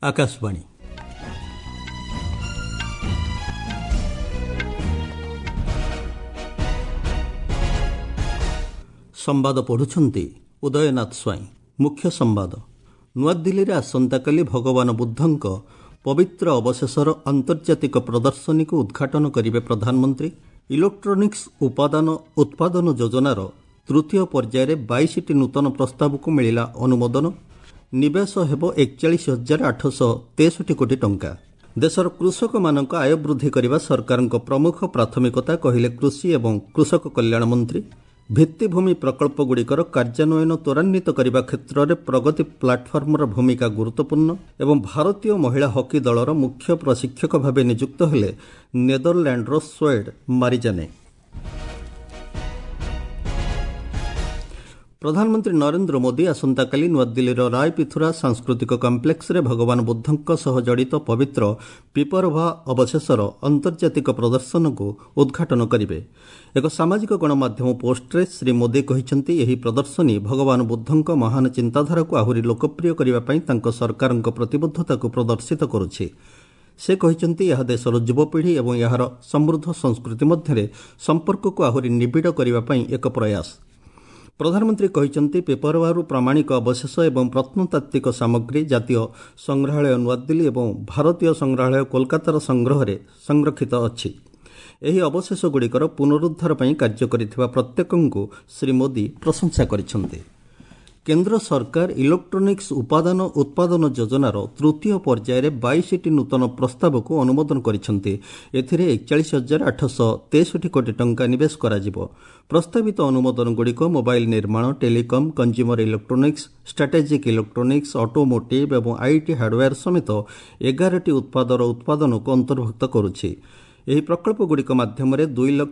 आकाशवाणी संवाद पढ़ुछंती उदयनाथ स्वाई। मुख्य संवाद। नुआदिल्ली रे आसंताकाली भगवान बुद्धंक पवित्र अवशेषर अंतर्जातिक प्रदर्शनी को उद्घाटन करिवे प्रधानमंत्री। इलेक्ट्रोनिक्स उपादान उत्पादन योजनार तृतीय पर्यायर 22टी नूतन प्रस्ताव को मिलिला अनुमोदन। निवेश हेब 41,863 कोटी टंका। देशर कृषक मानक आय वृद्धि करने सरकार प्रमुख प्राथमिकता कहिले कृषि एवं कृषक कल्याण मंत्री। भित्तिभूमि प्रकल्पगुड़िकर कार्यान्वयन त्वरान्वित करने क्षेत्र में प्रगति प्लाटफर्मर भूमिका गुरुत्वपूर्ण एवं भारतीय महिला हॉकी दलर मुख्य प्रशिक्षक भाव नियुक्त हेले नेदरलैंडर स्वेड मारिजाने। प्रधानमंत्री नरेंद्र मोदी आसंताकाली नुआदिल्लीर रायपिथुरा सांस्कृतिक कम्प्लेक्स रे भगवान बुद्धंक सह जड़ित पवित्र पिपरभा अवशेषर अंतर्जातिक प्रदर्शन को उद्घाटन करिवे। एक सामाजिक गणमाध्यम पोस्टरे श्री मोदी कहिसेंति एही प्रदर्शनी भगवान बुद्धंक महान चिंताधारा को आहुरी लोकप्रिय करिवा पई तांको सरकारक प्रतिबद्धता को प्रदर्शित करुछि। से कहिसेंति यह देशर युवपीढ़ी एवं यार समृद्ध संस्कृति मध्यरे संपर्क को आहुरी निबिड़ करिवा पई एक प्रयास। प्रधानमंत्री कहिसेंति पेपरवारू प्रामाणिक अवशेष एवं प्रत्नतात्विक सामग्री जातीय संग्रहालय नुआदिल्ली एवं भारतीय संग्रहालय कोलकातार संग्रहरे संरक्षित अछि। एही अवशेष गुड़िकर पुनरुद्धार पई कार्य करिथिबा प्रत्येकଙ୍କୁ श्री मोदी प्रशंसा करिसेंति। केंद्र सरकार इलेक्ट्रोनिक्स उपादान उत्पादन योजनार तृतीय पर्यायर 22टी नूतन प्रस्ताव को अनुमोदन करिसेंति। एथिरे 41,863 कोटी टंका निवेश कराजिबो। प्रस्तावित अनुमोदन गुड़िक मोबाइल निर्माण, telecom, consumer electronics, strategic electronics, automotive एवं आईटी हार्डवेयर समेत 11टी उत्पादर उत्पादन को अंतर्भुक्त करुछि। ଏହି ପ୍ରକଳ୍ପଗୁଡ଼ିକ ମାଧ୍ୟମରେ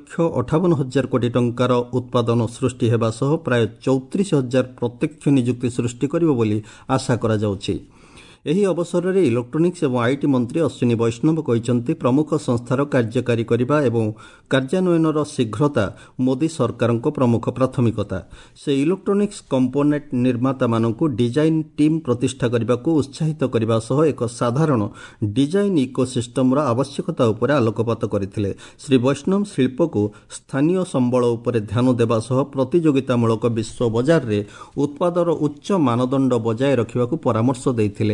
2,58,000 କୋଟି ଟଙ୍କାର ଉତ୍ପାଦନ ସୃଷ୍ଟି ହେବା ସହ ପ୍ରାୟ 34,000 ପ୍ରତ୍ୟକ୍ଷ ନିଯୁକ୍ତି ସୃଷ୍ଟି କରିବ ବୋଲି ଆଶା କରାଯାଉଛି। ଏହି ଅବସରରେ ଇଲେକ୍ଟ୍ରୋନିକ୍ସ ଏବଂ ଆଇଟି ମନ୍ତ୍ରୀ ଅଶ୍ୱିନୀ ବୈଷ୍ଣବ କହିଛନ୍ତି ପ୍ରମୁଖ ସଂସ୍ଥାର କାର୍ଯ୍ୟକାରୀ କରିବା ଏବଂ କାର୍ଯ୍ୟାନ୍ୱୟନର ଶୀଘ୍ରତା ମୋଦି ସରକାରଙ୍କ ପ୍ରମୁଖ ପ୍ରାଥମିକତା। ସେ ଇଲେକ୍ଟ୍ରୋନିକ୍ସ କମ୍ପୋନେଣ୍ଟ ନିର୍ମାତାମାନଙ୍କୁ ଡିଜାଇନ୍ ଟିମ୍ ପ୍ରତିଷ୍ଠା କରିବାକୁ ଉତ୍ସାହିତ କରିବା ସହ ଏକ ସାଧାରଣ ଡିଜାଇନ୍ ଇକୋସିଷ୍ଟମର ଆବଶ୍ୟକତା ଉପରେ ଆଲୋକପାତ କରିଥିଲେ। ଶ୍ରୀ ବୈଷ୍ଣବ ଶିଳ୍ପକୁ ସ୍ଥାନୀୟ ସମ୍ବଳ ଉପରେ ଧ୍ୟାନ ଦେବା ସହ ପ୍ରତିଯୋଗିତାମୂଳକ ବିଶ୍ୱ ବଜାରରେ ଉତ୍ପାଦର ଉଚ୍ଚ ମାନଦଣ୍ଡ ବଜାୟ ରଖିବାକୁ ପରାମର୍ଶ ଦେଇଥିଲେ।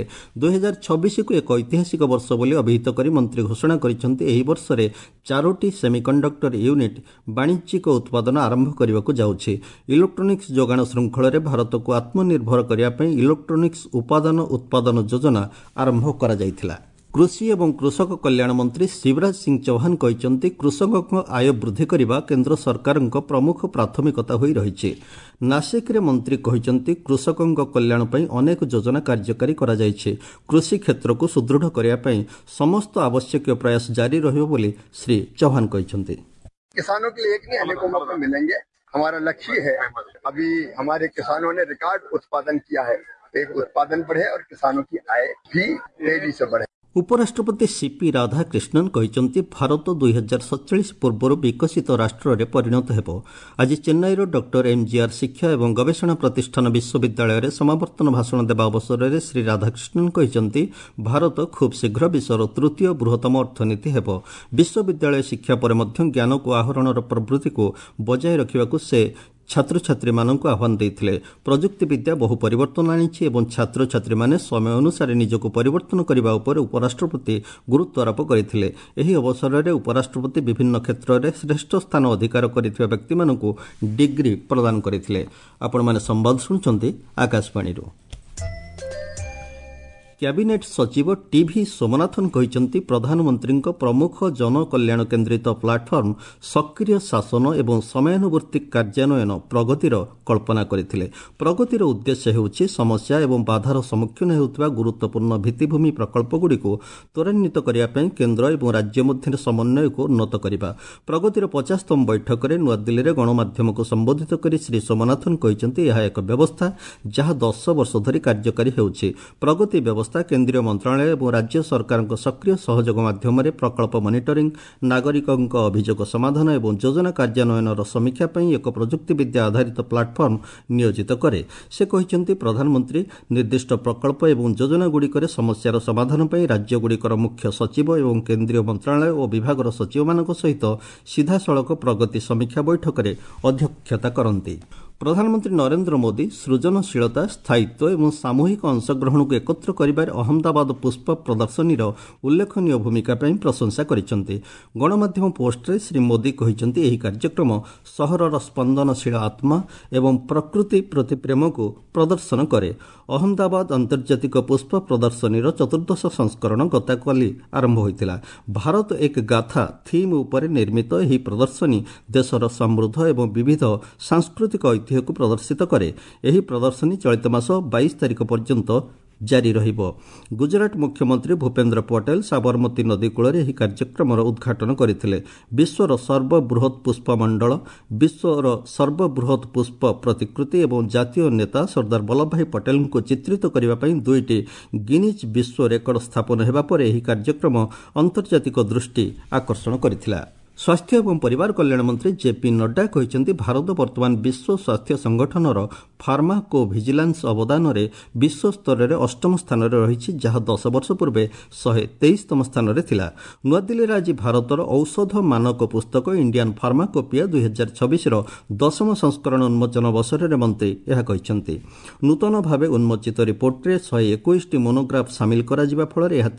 2026 को एक ऐतिहासिक वर्ष बोली अभिहित करी मंत्री घोषणा करिसेंति। एही वर्षरे 4टी सेमिकंडक्टर यूनिट वाणिज्यिक उत्पादन आरंभ करने जाउछि। इलेक्ट्रोनिक्स जोगाण श्रृंखल में भारत को आत्मनिर्भर करने पई इलेक्ट्रोनिक्स उपादान उत्पादन योजना आरंभ करा जायथिला। कृषि एवं कृषक कल्याण मंत्री शिवराज सिंह चौहान कहते कृषकों आय वृद्धि करने केंद्र सरकार प्रमुख प्राथमिकता होई रहिछि। नासिक रे मंत्री कहते कृषकों कल्याण पई अनेक योजना कार्यकारी करा जायछि। कृषि क्षेत्र को सुदृढ़ करने पई समस्त आवश्यक प्रयास जारी रहिबो बोली श्री चौहान कहते। किसानों के लिए एक नहीं अनेकों मौके मिलेंगे। हमारा लक्ष्य है, अभी हमारे किसानों ने रिकॉर्ड उत्पादन किया है, एक उत्पादन बढ़े और किसानों की आय भी तेजी से बढ़े। उपराष्ट्रपति सीपी राधाकृष्णन कहते भारत 2047 पूर्व विकसित राष्ट्र में परिणत हेब। आज चेन्नईर डॉक्टर एमजीआर शिक्षा एवं गवेषणा प्रतिष्ठान विश्वविद्यालय समावर्तन भाषण देवा अवसर में श्री राधाकृष्णन कहते भारत खूब शीघ्र विश्वर तृतीय बृहत्तम अर्थनीति हेब। विश्वविद्यालय शिक्षा पर मध्य ज्ञान को आहरणर प्रवृत्ति को बजाय रखा से छात्र छात्री मानक आह्वान देते। प्रजुक्ति विद्या बहु परिवर्तन आनिछि एवं छात्र छात्री माने समय अनुसार निजको परिवर्तन करने उपर उपराष्ट्रपति गुरुत्व आरोप करथिले। एही अवसर में उपराष्ट्रपति विभिन्न क्षेत्र में श्रेष्ठ स्थान अधिकार करिथिबा व्यक्ति मानकु डिग्री प्रदान करथिले। आपण माने संवाद सुनछन्ती आकाशवाणी रो। कैबिनेट सचिव टीवी सोमनाथन कहते प्रधानमंत्री प्रमुख जनकल्याण केन्द्रित प्लाटफर्म सक्रिय शासन एवं समयानुवर्ती कार्यान्वयन प्रगतिर कल्पना करथिले। प्रगतिर उद्देश्य हेउछि समस्या एवं बाधार सम्मुखीन हेउथिबा गुरुत्वपूर्ण भित्तिभूमि प्रकल्पगुड़िको त्वरान्वित करिया पई केन्द्र एवं राज्य मध्य समन्वय को उन्नत करिबा। प्रगतिर 50तम बैठक में नुआदिल्ली रे गणमाध्यम को संबोधित करी श्री सोमनाथन कहते यह एक व्यवस्था जहाँ 10 वर्ष धरी कार्यकारी हेउछि। प्रगति ବ୍ୟବସ୍ଥା କେନ୍ଦ୍ରୀୟ ମନ୍ତ୍ରଣାଳୟ ଏବଂ ରାଜ୍ୟ ସରକାରଙ୍କ ସକ୍ରିୟ ସହଯୋଗ ମାଧ୍ୟମରେ ପ୍ରକଳ୍ପ ମନିଟରିଂ, ନାଗରିକଙ୍କ ଅଭିଯୋଗ ସମାଧାନ ଏବଂ ଯୋଜନା କାର୍ଯ୍ୟାନ୍ୱୟନର ସମୀକ୍ଷା ପାଇଁ ଏକ ପ୍ରଯୁକ୍ତିବିଦ୍ୟା ଆଧାରିତ ପ୍ଲାଟଫର୍ମ ନିୟୋଜିତ କରେ। ସେ କହିଛନ୍ତି ପ୍ରଧାନମନ୍ତ୍ରୀ ନିର୍ଦ୍ଦିଷ୍ଟ ପ୍ରକଳ୍ପ ଏବଂ ଯୋଜନାଗୁଡ଼ିକରେ ସମସ୍ୟାର ସମାଧାନ ପାଇଁ ରାଜ୍ୟଗୁଡ଼ିକର ମୁଖ୍ୟ ସଚିବ ଏବଂ କେନ୍ଦ୍ରୀୟ ମନ୍ତ୍ରଣାଳୟ ଓ ବିଭାଗର ସଚିବମାନଙ୍କ ସହିତ ସିଧାସଳଖ ପ୍ରଗତି ସମୀକ୍ଷା ବୈଠକରେ ଅଧ୍ୟକ୍ଷତା କରନ୍ତି। ପ୍ରଧାନମନ୍ତ୍ରୀ ନରେନ୍ଦ୍ର ମୋଦି ସୃଜନଶୀଳତା, ସ୍ଥାୟିତ୍ୱ ଏବଂ ସାମୂହିକ ଅଂଶଗ୍ରହଣକୁ ଏକତ୍ର କରିବାରେ ଅହମ୍ମଦାବାଦ ପୁଷ୍ପ ପ୍ରଦର୍ଶନୀର ଉଲ୍ଲେଖନୀୟ ଭୂମିକା ପାଇଁ ପ୍ରଶଂସା କରିଛନ୍ତି। ଗଣମାଧ୍ୟମ ପୋଷ୍ଟରେ ଶ୍ରୀ ମୋଦି କହିଛନ୍ତି ଏହି କାର୍ଯ୍ୟକ୍ରମ ସହରର ସ୍ପନ୍ଦନଶୀଳ ଆତ୍ମା ଏବଂ ପ୍ରକୃତି ପ୍ରତି ପ୍ରେମକୁ ପ୍ରଦର୍ଶନ କରେ। ଅହମ୍ମଦାବାଦ ଆନ୍ତର୍ଜାତିକ ପୁଷ୍ପ ପ୍ରଦର୍ଶନୀର 14ଶ ସଂସ୍କରଣ ଗତକାଲି ଆରମ୍ଭ ହୋଇଥିଲା। ଭାରତ ଏକ ଗାଥା ଥିମ୍ ଉପରେ ନିର୍ମିତ ଏହି ପ୍ରଦର୍ଶନୀ ଦେଶର ସମୃଦ୍ଧ ଏବଂ ବିବିଧ ସାଂସ୍କୃତିକ ଐତିହ୍ୟକୁ ପ୍ରଦର୍ଶିତ କରେ। ଏହି ପ୍ରଦର୍ଶନୀ ଚଳିତ ମାସ 22 ତାରିଖ ପର୍ଯ୍ୟନ୍ତ ଜାରି ରହିବ। ଗୁଜରାଟ ମୁଖ୍ୟମନ୍ତ୍ରୀ ଭୂପେନ୍ଦ୍ର ପଟେଲ ସାବରମତୀ ନଦୀ କୂଳରେ ଏହି କାର୍ଯ୍ୟକ୍ରମର ଉଦ୍ଘାଟନ କରିଥିଲେ। ବିଶ୍ୱର ସର୍ବବୃହତ ପୁଷ୍ପ ମଣ୍ଡଳ, ବିଶ୍ୱର ସର୍ବବୃହତ ପୁଷ୍ପ ପ୍ରତିକୃତି ଏବଂ ଜାତୀୟ ନେତା ସର୍ଦ୍ଦାର ବଲ୍ଲଭଭାଇ ପଟେଲଙ୍କୁ ଚିତ୍ରିତ କରିବା ପାଇଁ 2ଟି ଗିନିଜ୍ ବିଶ୍ୱ ରେକର୍ଡ ସ୍ଥାପନ ହେବା ପରେ ଏହି କାର୍ଯ୍ୟକ୍ରମ ଆନ୍ତର୍ଜାତିକ ଦୃଷ୍ଟି ଆକର୍ଷଣ କରିଥିଲା। ସ୍ୱାସ୍ଥ୍ୟ ଏବଂ ପରିବାର କଲ୍ୟାଣ ମନ୍ତ୍ରୀ ଜେପି ନଡ୍ଡା କହିଛନ୍ତି ଭାରତ ବର୍ତ୍ତମାନ ବିଶ୍ୱ ସ୍ୱାସ୍ଥ୍ୟ ସଂଗଠନର ଫାର୍ମାକୋ ଭିଜିଲାନ୍ସ ଅବଦାନରେ ବିଶ୍ୱସ୍ତରରେ 8ମ ସ୍ଥାନରେ ରହିଛି, ଯାହା 10 ବର୍ଷ ପୂର୍ବେ 123ତମ ସ୍ଥାନରେ ଥିଲା। ନୂଆଦିଲ୍ଲୀରେ ଆଜି ଭାରତର ଔଷଧ ମାନକ ପୁସ୍ତକ ଇଣ୍ଡିଆନ୍ ଫାର୍ମାକୋପିଆ 2026ର 10ମ ସଂସ୍କରଣ ଉନ୍ମୋଚନ ଅବସରରେ ମନ୍ତ୍ରୀ ଏହା କହିଛନ୍ତି। ନୂତନ ଭାବେ ଉନ୍ମୋଚିତ ରିପୋର୍ଟରେ 121ଟି ମୋନୋଗ୍ରାଫ୍ ସାମିଲ କରାଯିବା ଫଳରେ ଏହା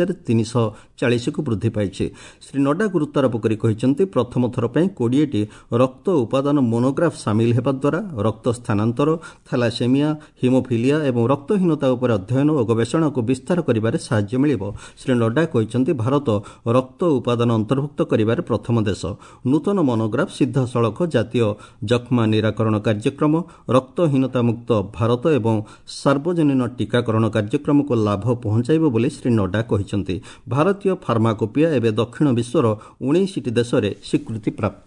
3340କୁ ବୃଦ୍ଧି ପାଇଛି। ଶ୍ରୀ ନଡ୍ଡା ଗୁରୁତ୍ୱାରୋପ କରି କହିଛନ୍ତି ପ୍ରଥମ ଥର ପାଇଁ 20ଟି ରକ୍ତ ଉପାଦାନ ମୋନୋଗ୍ରାଫ୍ ସାମିଲ ହେବା ଦ୍ୱାରା ରକ୍ତ ସ୍ଥାନାନ୍ତର, ଥାଲାସେମିଆ, ହିମୋଫିଲିଆ ଏବଂ ରକ୍ତହୀନତା ଉପରେ ଅଧ୍ୟୟନ ଓ ଗବେଷଣାକୁ ବିସ୍ତାର କରିବାରେ ସାହାଯ୍ୟ ମିଳିବ। ଶ୍ରୀ ନଡ୍ଡା କହିଛନ୍ତି ଭାରତ ରକ୍ତ ଉପାଦାନ ଅନ୍ତର୍ଭୁକ୍ତ କରିବାରେ ପ୍ରଥମ ଦେଶ। ନୂତନ ମୋନୋଗ୍ରାଫ୍ ସିଧାସଳଖ ଜାତୀୟ ଯକ୍ଷ୍ମା ନିରାକରଣ କାର୍ଯ୍ୟକ୍ରମ, ରକ୍ତହୀନତା ମୁକ୍ତ ଭାରତ ଏବଂ ସାର୍ବଜନୀନ ଟିକାକରଣ କାର୍ଯ୍ୟକ୍ରମକୁ ଲାଭ ପହଞ୍ଚାଇବ ବୋଲି ଶ୍ରୀ ନଡ୍ଡା କହିଛନ୍ତି। ଭାରତୀୟ ଫାର୍ମାକୋପିଆ ଏବେ ଦକ୍ଷିଣ ବିଶ୍ୱର 19ଟି ଦେଶରେ ସ୍ୱୀକୃତିପ୍ରାପ୍ତ।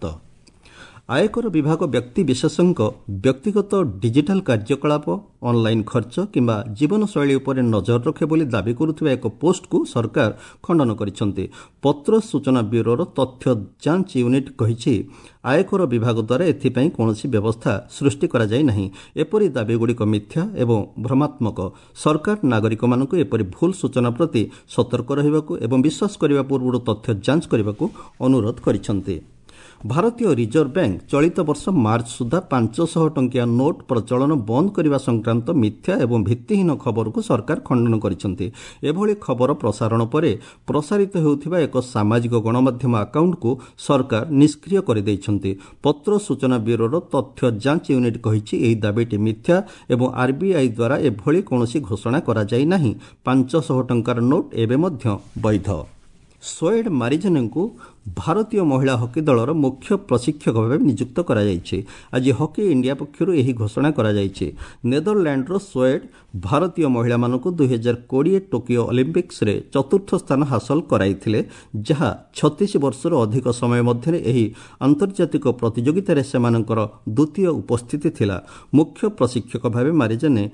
ଆୟକର ବିଭାଗ ବ୍ୟକ୍ତିବିଶେଷଙ୍କ ବ୍ୟକ୍ତିଗତ ଡିଜିଟାଲ କାର୍ଯ୍ୟକଳାପ, ଅନ୍ଲାଇନ୍ ଖର୍ଚ୍ଚ କିମ୍ବା ଜୀବନଶୈଳୀ ଉପରେ ନଜର ରଖେ ବୋଲି ଦାବି କରୁଥିବା ଏକ ପୋଷ୍ଟକୁ ସରକାର ଖଣ୍ଡନ କରିଛନ୍ତି। ପତ୍ର ସୂଚନା ବ୍ୟୁରୋର ତଥ୍ୟ ଯାଞ୍ଚ ୟୁନିଟ୍ କହିଛି ଆୟକର ବିଭାଗ ଦ୍ୱାରା ଏଥିପାଇଁ କୌଣସି ବ୍ୟବସ୍ଥା ସୃଷ୍ଟି କରାଯାଇ ନାହିଁ। ଏପରି ଦାବିଗୁଡ଼ିକ ମିଥ୍ୟା ଏବଂ ଭ୍ରମାତ୍ମକ। ସରକାର ନାଗରିକମାନଙ୍କୁ ଏପରି ଭୁଲ ସୂଚନା ପ୍ରତି ସତର୍କ ରହିବାକୁ ଏବଂ ବିଶ୍ୱାସ କରିବା ପୂର୍ବରୁ ତଥ୍ୟ ଯାଞ୍ଚ କରିବାକୁ ଅନୁରୋଧ କରିଛନ୍ତି। ଭାରତୀୟ ରିଜର୍ଭ ବ୍ୟାଙ୍କ ଚଳିତ ବର୍ଷ ମାର୍ଚ୍ଚ ସୁଦ୍ଧା 500 ଟଙ୍କିଆ ନୋଟ୍ ପ୍ରଚଳନ ବନ୍ଦ କରିବା ସଂକ୍ରାନ୍ତ ମିଥ୍ୟା ଏବଂ ଭିତ୍ତିହୀନ ଖବରକୁ ସରକାର ଖଣ୍ଡନ କରିଛନ୍ତି। ଏଭଳି ଖବର ପ୍ରସାରଣ ପରେ ପ୍ରସାରିତ ହେଉଥିବା ଏକ ସାମାଜିକ ଗଣମାଧ୍ୟମ ଆକାଉଣ୍ଟକୁ ସରକାର ନିଷ୍କ୍ରିୟ କରିଦେଇଛନ୍ତି। ପତ୍ର ସୂଚନା ବ୍ୟୁରୋର ତଥ୍ୟ ଯାଞ୍ଚ ୟୁନିଟ୍ କହିଛି ଏହି ଦାବିଟି ମିଥ୍ୟା ଏବଂ ଆର୍ବିଆଇ ଦ୍ୱାରା ଏଭଳି କୌଣସି ଘୋଷଣା କରାଯାଇ ନାହିଁ। 500 ଟଙ୍କାର ନୋଟ୍ ଏବେ ମଧ୍ୟ ବୈଧ। ସୋଏଡ୍ ମାରିଜନେଙ୍କୁ ଭାରତୀୟ ମହିଳା ହକି ଦଳର ମୁଖ୍ୟ ପ୍ରଶିକ୍ଷକ ଭାବେ ନିଯୁକ୍ତ କରାଯାଇଛି। ଆଜି ହକି ଇଣ୍ଡିଆ ପକ୍ଷରୁ ଏହି ଘୋଷଣା କରାଯାଇଛି। ନେଦରଲ୍ୟାଣ୍ଡର ସୋଏଡ୍ ଭାରତୀୟ ମହିଳାମାନଙ୍କୁ 2020 ଟୋକିଓ ଅଲିମ୍ପିକ୍ସରେ 4ର୍ଥ ସ୍ଥାନ ହାସଲ କରାଇଥିଲେ, ଯାହା 36 ବର୍ଷରୁ ଅଧିକ ସମୟ ମଧ୍ୟରେ ଏହି ଆନ୍ତର୍ଜାତିକ ପ୍ରତିଯୋଗିତାରେ ସେମାନଙ୍କର ଦ୍ୱିତୀୟ ଉପସ୍ଥିତି ଥିଲା। ମୁଖ୍ୟ ପ୍ରଶିକ୍ଷକ ଭାବେ ମାରିଜନେ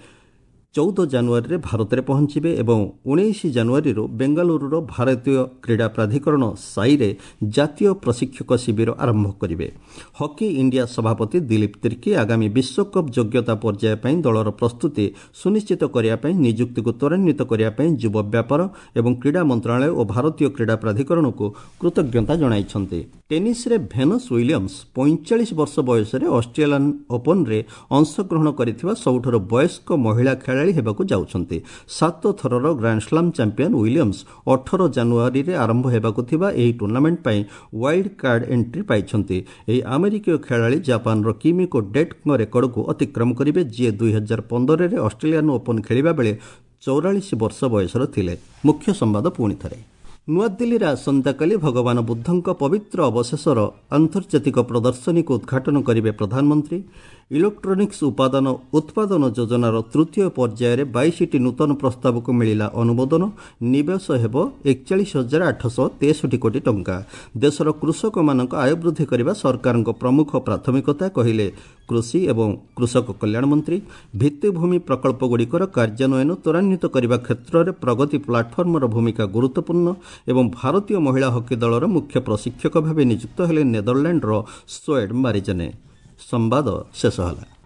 14 ଜାନୁଆରୀରେ ଭାରତରେ ପହଞ୍ଚିବେ ଏବଂ 19 ଜାନୁଆରୀରୁ ବେଙ୍ଗାଲୁରୁର ଭାରତୀୟ କ୍ରୀଡ଼ା ପ୍ରାଧିକରଣ ସାଇରେ ଜାତୀୟ ପ୍ରଶିକ୍ଷକ ଶିବିର ଆରମ୍ଭ କରିବେ। ହକି ଇଣ୍ଡିଆ ସଭାପତି ଦିଲ୍ଲୀପ ତିର୍କୀ ଆଗାମୀ ବିଶ୍ୱକପ୍ ଯୋଗ୍ୟତା ପର୍ଯ୍ୟାୟ ପାଇଁ ଦଳର ପ୍ରସ୍ତୁତି ସୁନିଶ୍ଚିତ କରିବା ପାଇଁ ନିଯୁକ୍ତିକୁ ତ୍ୱରାନ୍ୱିତ କରିବା ପାଇଁ ଯୁବ ବ୍ୟାପାର ଏବଂ କ୍ରୀଡ଼ା ମନ୍ତ୍ରଣାଳୟ ଓ ଭାରତୀୟ କ୍ରୀଡ଼ା ପ୍ରାଧିକରଣକୁ କୃତଜ୍ଞତା ଜଣାଇଛନ୍ତି। ଟେନିସ୍ରେ ଭେନସ୍ ୱିଲିୟମ୍ସ 45 ବର୍ଷ ବୟସରେ ଅଷ୍ଟ୍ରେଲିଆନ୍ ଓପନ୍ରେ ଅଂଶଗ୍ରହଣ କରିଥିବା ସବୁଠାରୁ ବୟସ୍କ ମହିଳା ଖେଳାଳି ହେବାକୁ ଯାଉଛନ୍ତି। 7 ଥରର ଗ୍ରାଣ୍ଡସ୍ଲାମ୍ ଚାମ୍ପିୟନ୍ ୱିଲିୟମ୍ସ 18 ଜାନୁଆରୀରେ ଆରମ୍ଭ ହେବାକୁ ଥିବା ଏହି ଟୁର୍ଣ୍ଣାମେଣ୍ଟ ପାଇଁ ୱାଇଲ୍ଡ କାର୍ଡ ଏଣ୍ଟ୍ରି ପାଇଛନ୍ତି। ଏହି ଆମେରିକୀୟ ଖେଳାଳି ଜାପାନର କିମିକୋ ଡେଟ୍ଙ୍କ ରେକର୍ଡକୁ ଅତିକ୍ରମ କରିବେ, ଯିଏ 2015ରେ ଅଷ୍ଟ୍ରେଲିଆନ୍ ଓପନ୍ ଖେଳିବା ବେଳେ 44 ବର୍ଷ ବୟସର ଥିଲେ। ମୁଖ୍ୟ ସମ୍ବାଦ ପୁଣି ଥରେ। ନୂଆଦିଲ୍ଲୀରେ ଆସନ୍ତାକାଲି ଭଗବାନ ବୁଦ୍ଧଙ୍କ ପବିତ୍ର ଅବଶେଷର ଆନ୍ତର୍ଜାତିକ ପ୍ରଦର୍ଶନୀକୁ ଉଦ୍ଘାଟନ କରିବେ ପ୍ରଧାନମନ୍ତ୍ରୀ। ଇଲେକ୍ଟ୍ରୋନିକ୍ସ ଉପାଦାନ ଉତ୍ପାଦନ ଯୋଜନାର ତୃତୀୟ ପର୍ଯ୍ୟାୟରେ 22ଟି ନୂତନ ପ୍ରସ୍ତାବକୁ ମିଳିଲା ଅନୁମୋଦନ। ନିବେଶ ହେବ 41,863 କୋଟି ଟଙ୍କା। ଦେଶର କୃଷକମାନଙ୍କ ଆୟ ବୃଦ୍ଧି କରିବା ସରକାରଙ୍କ ପ୍ରମୁଖ ପ୍ରାଥମିକତା, କହିଲେ କୃଷି ଏବଂ କୃଷକ କଲ୍ୟାଣ ମନ୍ତ୍ରୀ ଭିତ୍ତିଭୂମି ପ୍ରକଳ୍ପଗୁଡ଼ିକର କାର୍ଯ୍ୟାନ୍ୱୟନ ତ୍ୱରାନ୍ୱିତ କରିବା କ୍ଷେତ୍ରରେ ପ୍ରଗତି ପ୍ଲାଟଫର୍ମର ଭୂମିକା ଗୁରୁତ୍ୱପୂର୍ଣ୍ଣ ଏବଂ ଭାରତୀୟ ମହିଳା ହକି ଦଳର ମୁଖ୍ୟ ପ୍ରଶିକ୍ଷକ ଭାବେ ନିଯୁକ୍ତ ହେଲେ ନେଦରଲ୍ୟାଣ୍ଡର ସ୍ୱେଡ୍ ମାରିଜନେ। ସମ୍ବାଦ ଶେଷ ହେଲା।